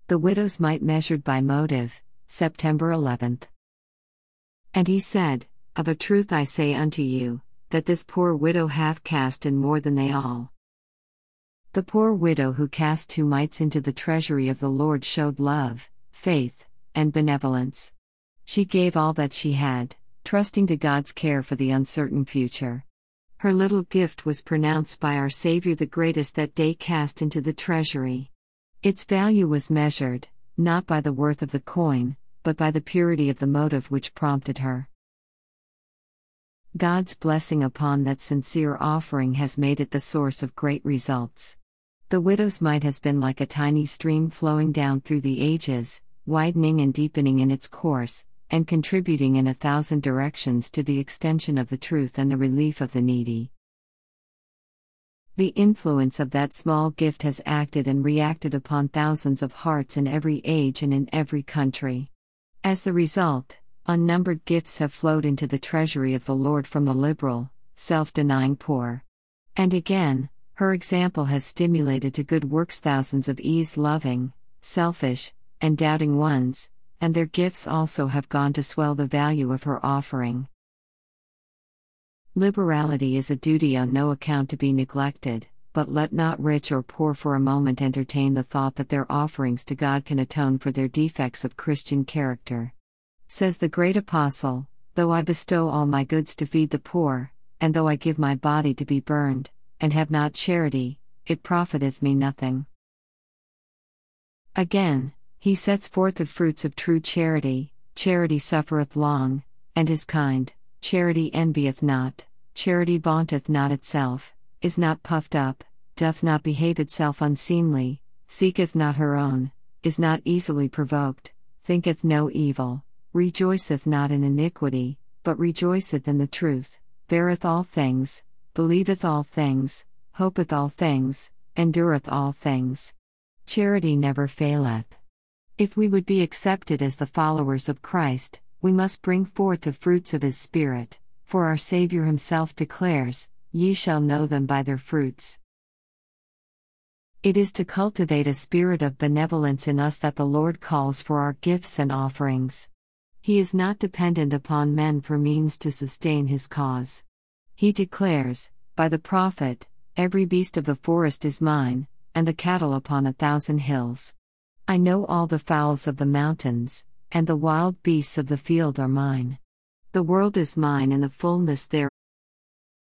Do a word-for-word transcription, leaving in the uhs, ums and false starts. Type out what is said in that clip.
The widow's mite measured by motive, September eleventh. And he said, Of a truth I say unto you, that this poor widow hath cast in more than they all. The poor widow who cast two mites into the treasury of the Lord showed love, faith, and benevolence. She gave all that she had, trusting to God's care for the uncertain future. Her little gift was pronounced by our Savior the greatest that day cast into the treasury. Its value was measured, not by the worth of the coin, but by the purity of the motive which prompted her. God's blessing upon that sincere offering has made it the source of great results. The widow's mite has been like a tiny stream flowing down through the ages, widening and deepening in its course, and contributing in a thousand directions to the extension of the truth and the relief of the needy. The influence of that small gift has acted and reacted upon thousands of hearts in every age and in every country. As the result, unnumbered gifts have flowed into the treasury of the Lord from the liberal, self-denying poor. And again, her example has stimulated to good works thousands of ease-loving, selfish, and doubting ones, and their gifts also have gone to swell the value of her offering. Liberality is a duty on no account to be neglected, but let not rich or poor for a moment entertain the thought that their offerings to God can atone for their defects of Christian character. Says the great apostle, Though I bestow all my goods to feed the poor, and though I give my body to be burned, and have not charity, it profiteth me nothing. Again, he sets forth the fruits of true charity. Charity suffereth long, and is kind. Charity envieth not, charity vaunteth not itself, is not puffed up, doth not behave itself unseemly, seeketh not her own, is not easily provoked, thinketh no evil, rejoiceth not in iniquity, but rejoiceth in the truth, beareth all things, believeth all things, hopeth all things, endureth all things. Charity never faileth. If we would be accepted as the followers of Christ, we must bring forth the fruits of His Spirit, for our Savior Himself declares, Ye shall know them by their fruits. It is to cultivate a spirit of benevolence in us that the Lord calls for our gifts and offerings. He is not dependent upon men for means to sustain His cause. He declares, by the prophet, Every beast of the forest is mine, and the cattle upon a thousand hills. I know all the fowls of the mountains, and the wild beasts of the field are mine. The world is mine and the fullness thereof.